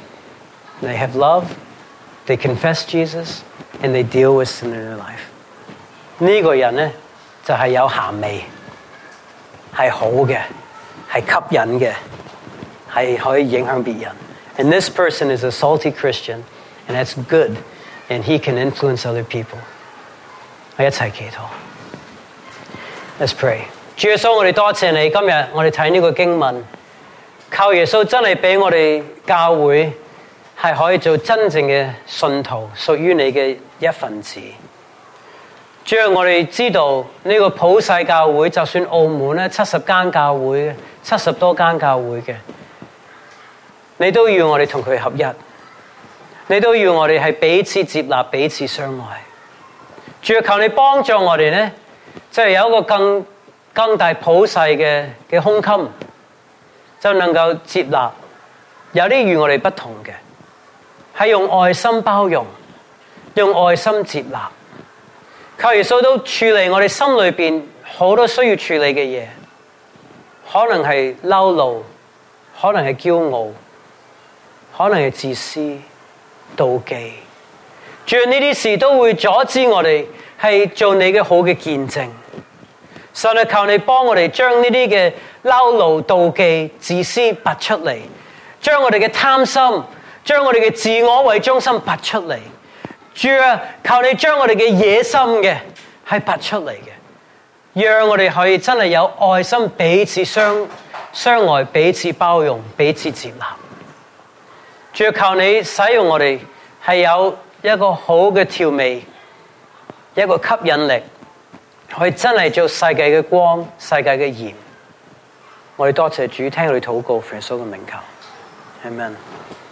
They have love, they confess Jesus, and they deal with sin in their life. 呢個人呢，就係有鹹味，係好嘅，係吸引嘅，係可以影響別人。And this person is a salty Christian, and that's good, and he can influence other people. 我一齊祈禱。Let's pray. 主耶穌，我哋多謝你，今日我哋睇呢個經文，靠耶穌真係俾我哋教會係可以做真正嘅信徒，屬於你嘅一份子。主啊，我哋知道呢個普世教會，就算澳門咧七十間教會嘅，七十多間教會嘅，你都要我哋同佢合一，你都要我哋係彼此接納、彼此相愛。主啊，求你幫助我哋咧，即係有一個更更大普世嘅嘅胸襟，就能夠接納有啲與我哋不同嘅，係用愛心包容，用愛心接納。求耶穌都處理我哋心裏邊好多需要處理嘅嘢，可能係嬲怒，可能係驕傲，可能係自私、妒忌。主啊，呢啲事都會阻止我哋係做你嘅好嘅見證。神啊，求你幫我哋將呢啲嘅嬲怒、妒忌、自私拔出嚟，將我哋嘅貪心，將我哋嘅自我為中心拔出嚟。主啊，求你將我哋嘅野心嘅係拔出嚟嘅，讓我哋可以真係有愛心，彼此相相愛，彼此包容，彼此接納。主啊，求你使用我哋係有一個好嘅調味，一個吸引力，可以真係做世界嘅光，世界嘅鹽。我哋多謝主，聽我哋禱告，耶穌嘅名求，Amen。